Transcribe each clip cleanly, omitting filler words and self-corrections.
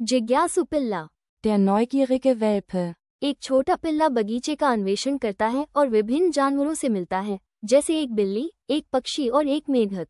जिज्ञासु पिल्ला, der neugierige Welpe. एक छोटा पिल्ला बगीचे का अन्वेषण करता है और विभिन्न जानवरों से मिलता है, जैसे एक बिल्ली, एक पक्षी और एक मेढक।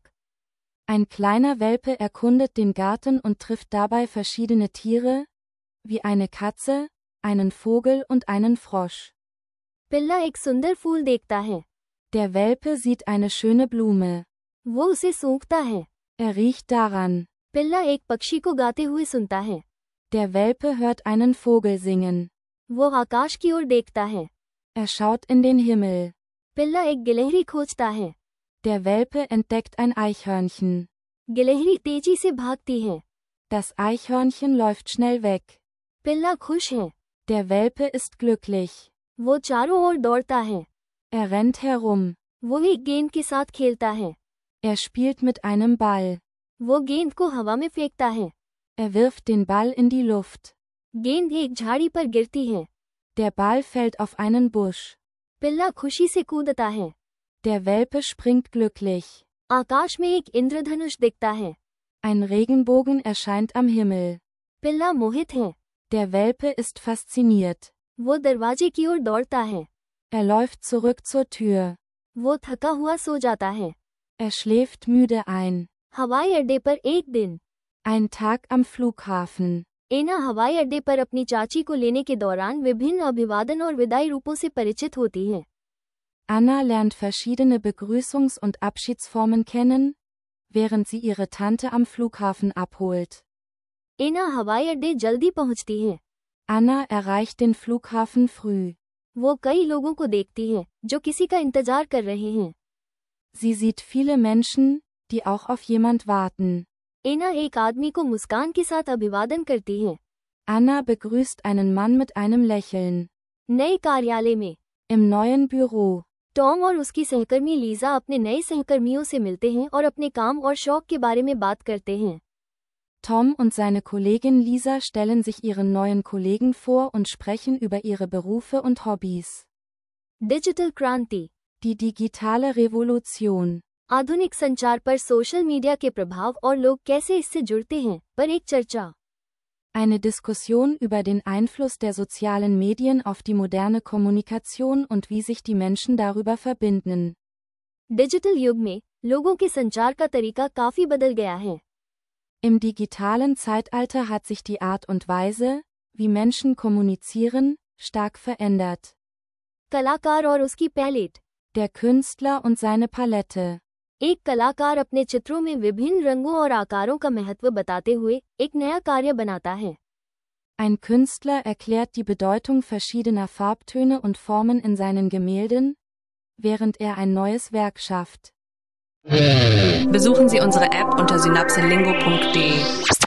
Ein kleiner Welpe erkundet den Garten und trifft dabei verschiedene Tiere, wie eine Katze, einen Vogel und einen Frosch. पिल्ला एक सुंदर फूल देखता है। Der Welpe sieht eine schöne Blume. वो उसे सूंघता है। Riecht daran. पिल्ला एक पक्षी को गाते हुए सुनता है। Der Welpe hört einen Vogel singen. वो आकाश की ओर देखता है। Schaut in den Himmel. पिल्ला एक गिलहरी खोजता है। Der Welpe entdeckt ein Eichhörnchen. गिलहरी तेजी से भागती है। Das Eichhörnchen läuft schnell weg. पिल्ला खुश है। Der Welpe ist glücklich. वो चारों ओर दौड़ता है। Rennt herum. वो एक गेंद के साथ खेलता है। Spielt mit einem Ball. वो गेंद को हवा में फेंकता है। Wirft den Ball in die Luft. गेंद एक झाड़ी पर गिरती है। Der Ball fällt auf einen Busch. पिल्ला खुशी से कूदता है। Der Welpe springt glücklich. आकाश में एक इंद्रधनुष दिखता है। Ein Regenbogen erscheint am Himmel. पिल्ला मोहित है। Der Welpe ist fasziniert. वो दरवाजे की ओर दौड़ता है। Läuft zurück zur Tür. वो थका हुआ सो जाता है। Schläft müde ein. हवाई अड्डे पर एक दिन। Ein Tag am Flughafen. एना हवाई अड्डे पर अपनी चाची को लेने के दौरान विभिन्न अभिवादन और विदाई रूपों से परिचित होती है। Anna lernt verschiedene Begrüßungs- und Abschiedsformen kennen, während sie ihre Tante am Flughafen abholt. एना हवाई अड्डे जल्दी पहुंचती है। Anna erreicht den Flughafen früh. वो कई लोगों को देखती है जो किसी का इंतजार कर रहे हैं। Sie sieht viele Menschen, die auch auf jemand warten. एना एक आदमी को मुस्कान के साथ अभिवादन करती है। Anna begrüßt einen Mann mit einem Lächeln. नए कार्यालय में Im neuen Büro. टॉम और उसकी सहकर्मी लीजा अपने नए सहकर्मियों से मिलते हैं और अपने काम और शौक के बारे में बात करते हैं। Tom und seine Kollegin Lisa stellen sich ihren neuen Kollegen vor und sprechen über ihre Berufe und Hobbys. Digital क्रांति, Die digitale Revolution. आधुनिक संचार पर सोशल मीडिया के प्रभाव और लोग कैसे इससे जुड़ते हैं, पर एक चर्चा। Eine Diskussion über den Einfluss der sozialen Medien auf die moderne Kommunikation und wie sich die Menschen darüber verbinden. Digital युग में लोगों के संचार का तरीका काफी बदल गया है। Im digitalen Zeitalter hat sich die Art und Weise, wie Menschen kommunizieren, stark verändert. कलाकार और उसकी palette, Der Künstler und seine Palette. एक कलाकार अपने चित्रों में विभिन्न रंगों और आकारों का महत्व बताते हुए एक नया कार्य बनाता है। Ein Künstler erklärt die Bedeutung verschiedener Farbtöne und Formen in seinen Gemälden, während er ein neues Werk schafft. Besuchen Sie unsere App unter synapselingo.de.